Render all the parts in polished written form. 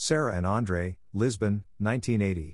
Serra and Andre, Lisbon, 1980,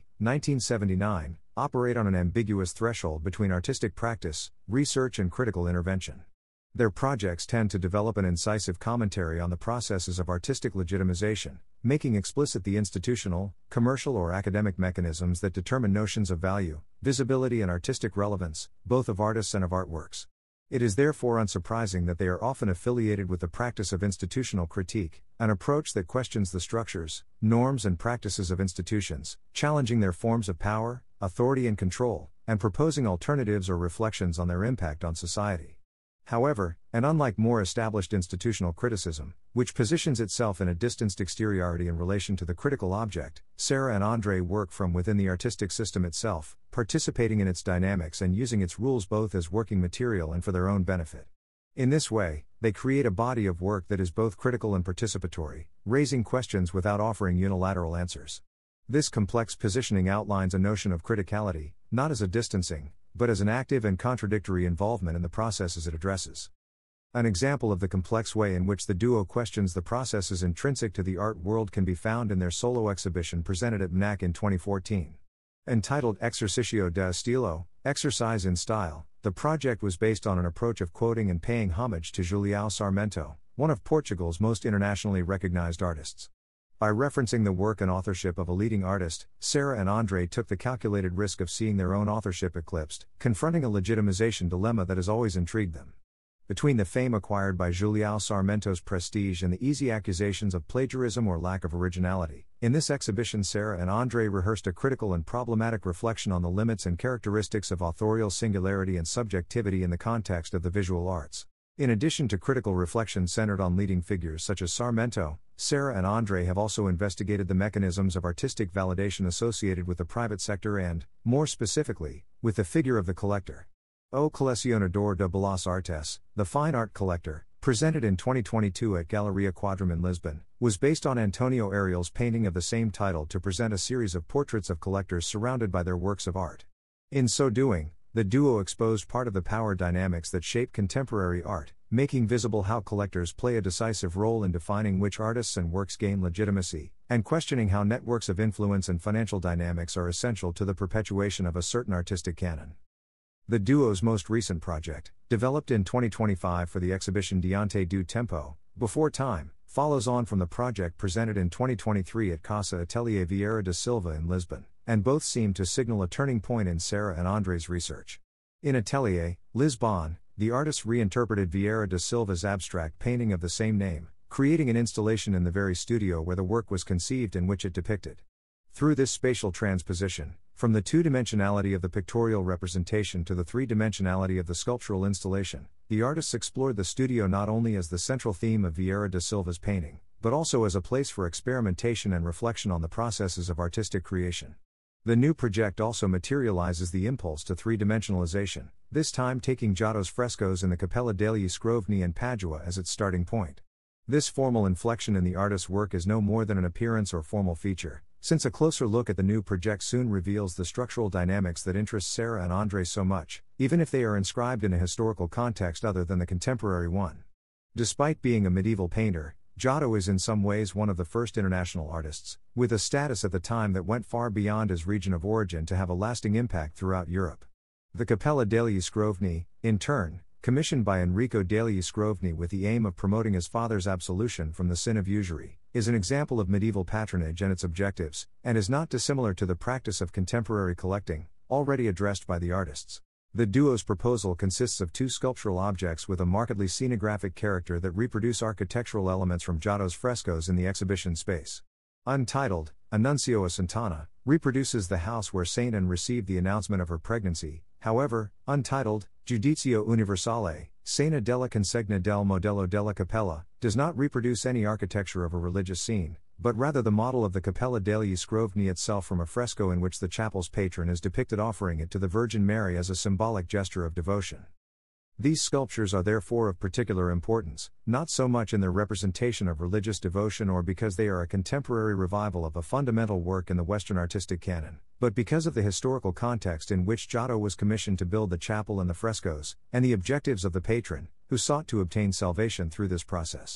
1979, operate on an ambiguous threshold between artistic practice, research and critical intervention. Their projects tend to develop an incisive commentary on the processes of artistic legitimization, making explicit the institutional, commercial or academic mechanisms that determine notions of value, visibility and artistic relevance, both of artists and of artworks. It is therefore unsurprising that they are often affiliated with the practice of institutional critique, an approach that questions the structures, norms and practices of institutions, challenging their forms of power, authority and control, and proposing alternatives or reflections on their impact on society. However, and unlike more established institutional criticism, which positions itself in a distanced exteriority in relation to the critical object, Serra and Andre work from within the artistic system itself, participating in its dynamics and using its rules both as working material and for their own benefit. In this way, they create a body of work that is both critical and participatory, raising questions without offering unilateral answers. This complex positioning outlines a notion of criticality, not as a distancing, but as an active and contradictory involvement in the processes it addresses. An example of the complex way in which the duo questions the processes intrinsic to the art world can be found in their solo exhibition presented at MNAC in 2014. Entitled Exercicio de Estilo, Exercise in Style, the project was based on an approach of quoting and paying homage to Julião Sarmento, one of Portugal's most internationally recognized artists. By referencing the work and authorship of a leading artist, Serra and Andre took the calculated risk of seeing their own authorship eclipsed, confronting a legitimization dilemma that has always intrigued them. Between the fame acquired by Julião Sarmento's prestige and the easy accusations of plagiarism or lack of originality, in this exhibition Serra and Andre rehearsed a critical and problematic reflection on the limits and characteristics of authorial singularity and subjectivity in the context of the visual arts. In addition to critical reflection centered on leading figures such as Sarmento, Serra and Andre have also investigated the mechanisms of artistic validation associated with the private sector and, more specifically, with the figure of the collector. O Colecionador de Belas Artes, The Fine Art Collector, presented in 2022 at Galeria Quadrum in Lisbon, was based on Antonio Ariel's painting of the same title to present a series of portraits of collectors surrounded by their works of art. In so doing, the duo exposed part of the power dynamics that shape contemporary art, making visible how collectors play a decisive role in defining which artists and works gain legitimacy, and questioning how networks of influence and financial dynamics are essential to the perpetuation of a certain artistic canon. The duo's most recent project, developed in 2025 for the exhibition Diante do Tempo, Before Time, follows on from the project presented in 2023 at Casa Atelier Vieira da Silva in Lisbon, and both seem to signal a turning point in Serra and Andre's research. In Atelier, Lisbon, the artists reinterpreted Vieira da Silva's abstract painting of the same name, creating an installation in the very studio where the work was conceived and which it depicted. Through this spatial transposition, from the two-dimensionality of the pictorial representation to the three-dimensionality of the sculptural installation, the artists explored the studio not only as the central theme of Vieira da Silva's painting, but also as a place for experimentation and reflection on the processes of artistic creation. The new project also materializes the impulse to three-dimensionalization, this time taking Giotto's frescoes in the Cappella degli Scrovni and Padua as its starting point. This formal inflection in the artist's work is no more than an appearance or formal feature, since a closer look at the new project soon reveals the structural dynamics that interest Serra and Andre so much, even if they are inscribed in a historical context other than the contemporary one. Despite being a medieval painter, Giotto is in some ways one of the first international artists, with a status at the time that went far beyond his region of origin to have a lasting impact throughout Europe. The Cappella degli Scrovni, in turn, commissioned by Enrico degli Scrovni with the aim of promoting his father's absolution from the sin of usury, is an example of medieval patronage and its objectives, and is not dissimilar to the practice of contemporary collecting, already addressed by the artists. The duo's proposal consists of two sculptural objects with a markedly scenographic character that reproduce architectural elements from Giotto's frescoes in the exhibition space. Untitled, Annunzio a Sant'Anna, reproduces the house where Saint Anne received the announcement of her pregnancy. However, untitled, Giudizio Universale, Scena della Consegna del Modello della Cappella, does not reproduce any architecture of a religious scene, but rather the model of the Cappella degli Scrovni itself from a fresco in which the chapel's patron is depicted offering it to the Virgin Mary as a symbolic gesture of devotion. These sculptures are therefore of particular importance, not so much in their representation of religious devotion or because they are a contemporary revival of a fundamental work in the Western artistic canon, but because of the historical context in which Giotto was commissioned to build the chapel and the frescoes, and the objectives of the patron, who sought to obtain salvation through this process.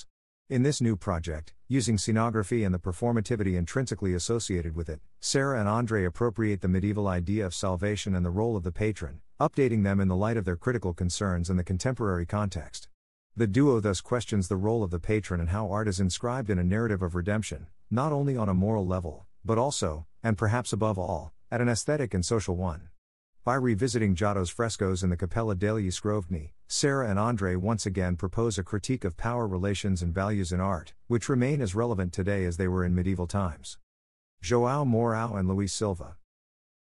In this new project, using scenography and the performativity intrinsically associated with it, Sarah and Andre appropriate the medieval idea of salvation and the role of the patron, updating them in the light of their critical concerns and the contemporary context. The duo thus questions the role of the patron and how art is inscribed in a narrative of redemption, not only on a moral level, but also, and perhaps above all, at an aesthetic and social one. By revisiting Giotto's frescoes in the Cappella degli Scrovegni, Sarah and Andre once again propose a critique of power relations and values in art, which remain as relevant today as they were in medieval times. João Mourão and Luís Silva.